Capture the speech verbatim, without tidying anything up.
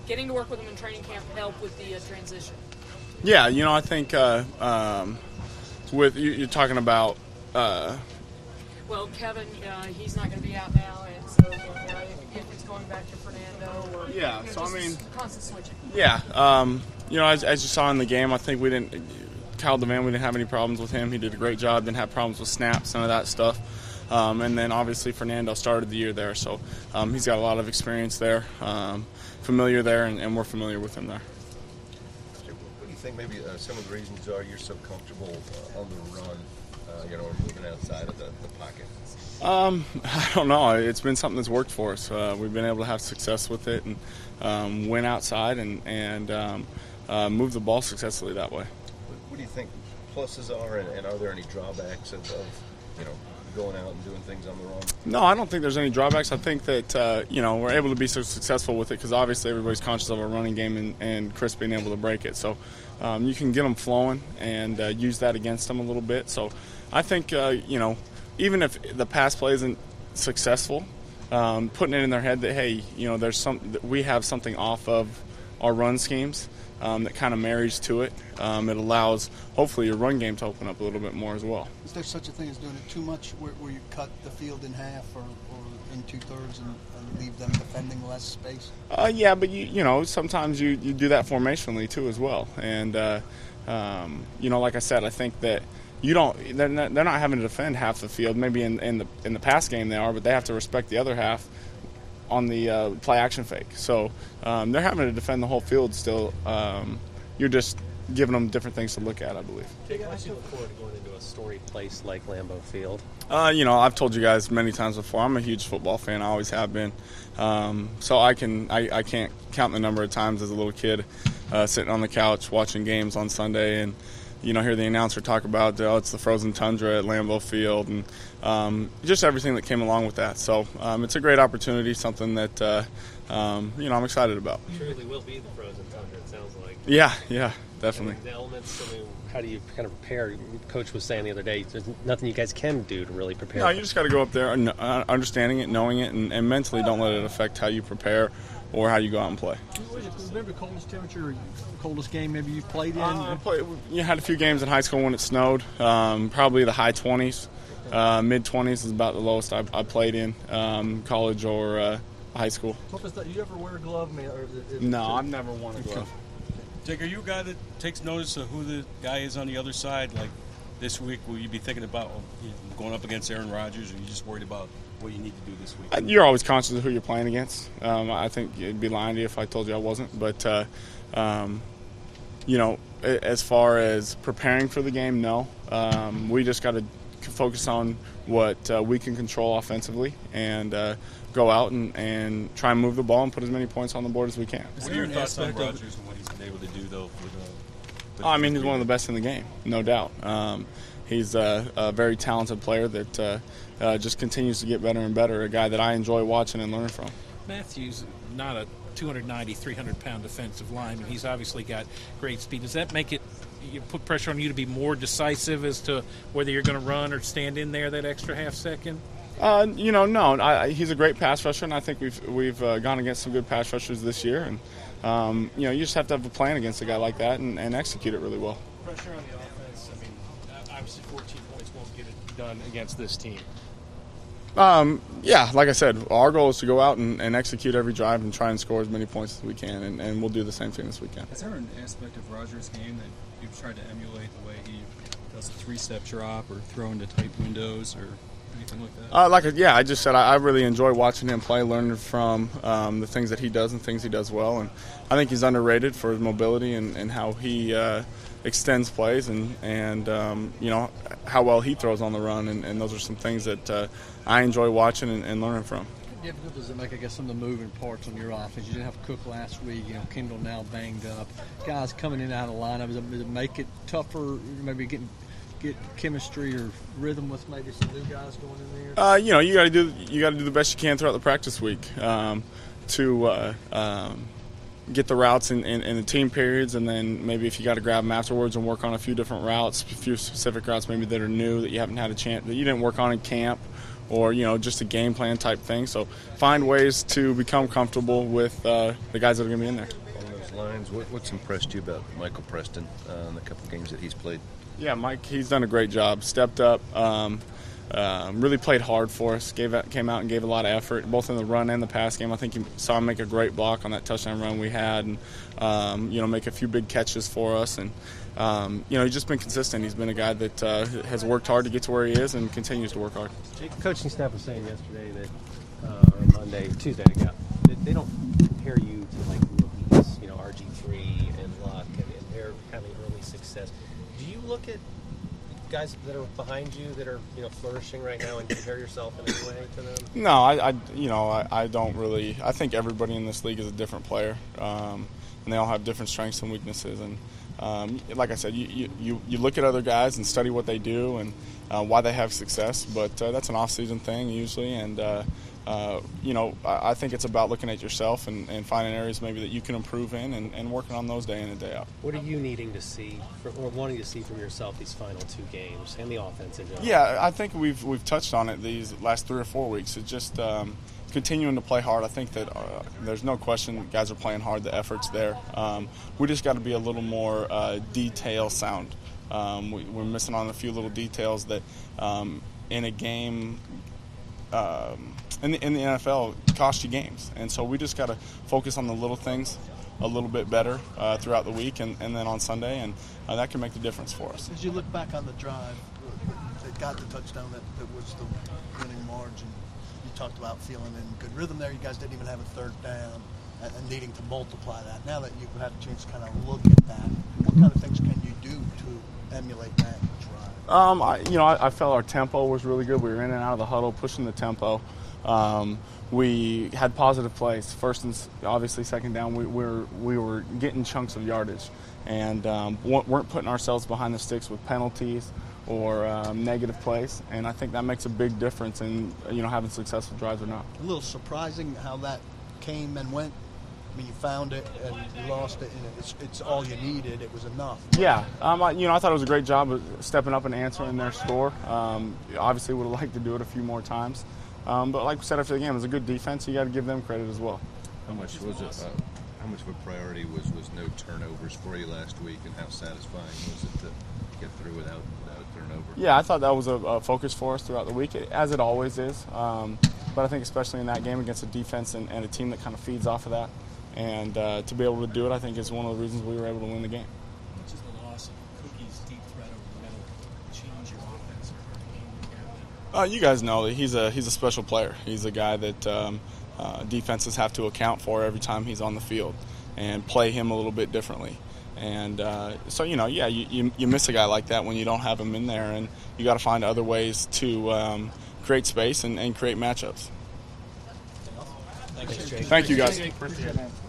getting to work with him in training camp help with the uh, transition? Yeah, you know, I think uh, um, with you, you're talking about. Uh, well, Kevin, uh, he's not going to be out now, and so uh, if it's going back to Fernando or yeah, you know, so I mean, constant switching. Yeah, um, you know, as, as you saw in the game, I think we didn't. Kyle DeVan, we didn't have any problems with him. He did a great job. Didn't have problems with snaps, none of that stuff. Um, and then obviously Fernando started the year there, so um, he's got a lot of experience there, um, familiar there, and, and we're familiar with him there. What do you think maybe uh, some of the reasons are you're so comfortable uh, on the run, uh, you know, or moving outside of the, the pocket? Um, I don't know. It's been something that's worked for us. Uh, we've been able to have success with it and um, win outside and, and um, uh, move the ball successfully that way. What do you think pluses are, and, and are there any drawbacks of, of, you know, going out and doing things on the run? No, I don't think there's any drawbacks. I think that, uh, you know, we're able to be so successful with it because obviously everybody's conscious of our running game and, and Chris being able to break it. So um, you can get them flowing and uh, use that against them a little bit. So I think, uh, you know, even if the pass play isn't successful, um, putting it in their head that, hey, you know, there's some that we have something off of our run schemes um, that kind of marries to it. Um, it allows, hopefully, your run game to open up a little bit more as well. Is there such a thing as doing it too much, where, where you cut the field in half or, or in two-thirds and, and leave them defending less space? Uh, yeah, but, you you know, sometimes you, you do that formationally, too, as well. And, uh, um, you know, like I said, I think that you don't they're not, they're not having to defend half the field. Maybe in, in the in the pass game they are, but they have to respect the other half on the uh, play action fake. So um, they're having to defend the whole field still. Um, you're just giving them different things to look at, I believe. Jake, how much do you look forward to going into a storied place like Lambeau Field? Uh, you know, I've told you guys many times before, I'm a huge football fan. I always have been. Um, so I can I, I can't count the number of times as a little kid uh, sitting on the couch watching games on Sunday and you know, hear the announcer talk about, oh, it's the frozen tundra at Lambeau Field, and um, just everything that came along with that. So um, it's a great opportunity, something that, uh, um, you know, I'm excited about. It truly will be the frozen tundra, it sounds like. Yeah, yeah, definitely. And the elements, I mean, how do you kind of prepare? Coach was saying the other day, there's nothing you guys can do to really prepare. No, you just got to go up there, and, uh, understanding it, knowing it, and, and mentally don't let it affect how you prepare or how you go out and play. Remember the coldest temperature, coldest game maybe you played in? Uh, I played, you had a few games in high school when it snowed, um, probably the high twenties. Uh, mid twenties is about the lowest I, I played in, um, college or uh, high school. Do you ever wear a glove? Or is it, no, I've never worn a glove. Jake, are you a guy that takes notice of who the guy is on the other side? Like this week, will you be thinking about going up against Aaron Rodgers, or are you just worried about what you need to do this week? You're always conscious of who you're playing against. Um, I think it'd be lying to you if I told you I wasn't. But, uh, um, you know, as far as preparing for the game, no. Um, we just got to focus on what uh, we can control offensively and uh, go out and, and try and move the ball and put as many points on the board as we can. What are your thoughts on Rodgers and what he's been able to do, though? For the, oh, I mean, he's one of the best in the game, no doubt. Um, he's a, a very talented player that uh, uh, just continues to get better and better, a guy that I enjoy watching and learning from. Matthews, not a two ninety, three hundred pound defensive lineman. He's obviously got great speed. Does that make it you put pressure on you to be more decisive as to whether you're going to run or stand in there that extra half second? Uh, you know, no. I, he's a great pass rusher, and I think we've we've uh, gone against some good pass rushers this year. And um, you know, you just have to have a plan against a guy like that and, and execute it really well. Pressure on the offense. I mean, obviously, fourteen points won't get it done against this team. Um, yeah, like I said, our goal is to go out and, and execute every drive and try and score as many points as we can, and, and we'll do the same thing this weekend. Is there an aspect of Rodgers' game that you've tried to emulate, the way he does a three-step drop or throw into tight windows or anything like that? Uh, like, yeah, I just said I, I really enjoy watching him play, learning from um, the things that he does and things he does well, and I think he's underrated for his mobility and, and how he uh, extends plays and, and um, you know, how well he throws on the run, and, and those are some things that uh, I enjoy watching and, and learning from. How difficult does it make, I guess, some of the moving parts on your offense? You didn't have Cook last week, you know, Kendall now banged up. Guys coming in and out of lineup, does it, does it make it tougher, maybe getting get chemistry or rhythm with maybe some new guys going in there? Uh, you know, you got to do you got to do the best you can throughout the practice week um, to uh, um, get the routes in, in, in the team periods, and then maybe if you got to grab them afterwards and work on a few different routes, a few specific routes maybe that are new that you haven't had a chance that you didn't work on in camp, or you know just a game plan type thing. So find ways to become comfortable with uh, the guys that are going to be in there. On those lines, what, what's impressed you about Michael Preston uh, in the couple of games that he's played? Yeah, Mike, he's done a great job. Stepped up, um, um, really played hard for us. Gave out, came out and gave a lot of effort, both in the run and the pass game. I think you saw him make a great block on that touchdown run we had, and um, you know make a few big catches for us. And um, you know he's just been consistent. He's been a guy that uh, has worked hard to get to where he is and continues to work hard. Coaching staff was saying yesterday that, uh, or Monday, Tuesday, yeah, that they don't compare you to like rookies, you know, R G three and Luck, and, and they're having early success. Do you look at guys that are behind you that are you know flourishing right now and compare yourself in any way to them? No, I, I you know I, I don't really. I think everybody in this league is a different player, um, and they all have different strengths and weaknesses. And um, like I said, you, you you look at other guys and study what they do and uh, why they have success. But uh, that's an off-season thing usually, and uh, uh, you know I, I think it's about looking at yourself and, and finding areas maybe that you can improve in and, and working on those day in and day out. What are you needing to see, for, or wanting to see from yourself these final two games and the offense in general? Yeah, I think we've we've touched on it these last three or four weeks. It's just um, continuing to play hard. I think that uh, there's no question guys are playing hard. The effort's there. Um, we just got to be a little more uh, detail sound. Um, we, we're missing on a few little details that um, in a game um, in, the, in the N F L cost you games. And so we just got to focus on the little things a little bit better uh, throughout the week and, and then on Sunday, and uh, that can make the difference for us. As you look back on the drive that got the touchdown that, that was the winning margin, you talked about feeling in good rhythm there. You guys didn't even have a third down and, and needing to multiply that. Now that you've had a chance to kind of look at that, what kind of things can you do to emulate that drive? Um, I, you know, I, I felt our tempo was really good. We were in and out of the huddle, pushing the tempo. Um, we had positive plays. First and obviously second down, we, we were we were getting chunks of yardage, and um, weren't putting ourselves behind the sticks with penalties or um, negative plays. And I think that makes a big difference in you know having successful drives or not. A little surprising how that came and went. I mean, you found it and you lost it, and it's, it's all you needed. It was enough. Yeah, um, I, you know, I thought it was a great job of stepping up and answering their score. Um, obviously, would have liked to do it a few more times, um, but like we said after the game, it was a good defense. So you got to give them credit as well. How much was it? Uh, how much of a priority was, was no turnovers for you last week, and how satisfying was it to get through without, without a turnover? Yeah, I thought that was a, a focus for us throughout the week, as it always is. Um, but I think especially in that game against a defense and, and a team that kind of feeds off of that. And uh, to be able to do it, I think, is one of the reasons we were able to win the game. How much is the loss of Cookie's deep threat over the middle change your offense or game? Uh, you guys know that he's a he's a special player. He's a guy that um, uh, defenses have to account for every time he's on the field and play him a little bit differently. And uh, so, you know, yeah, you, you, you miss a guy like that when you don't have him in there, and you got to find other ways to um, create space and, and create matchups. Thanks, Jake. Thank you, guys.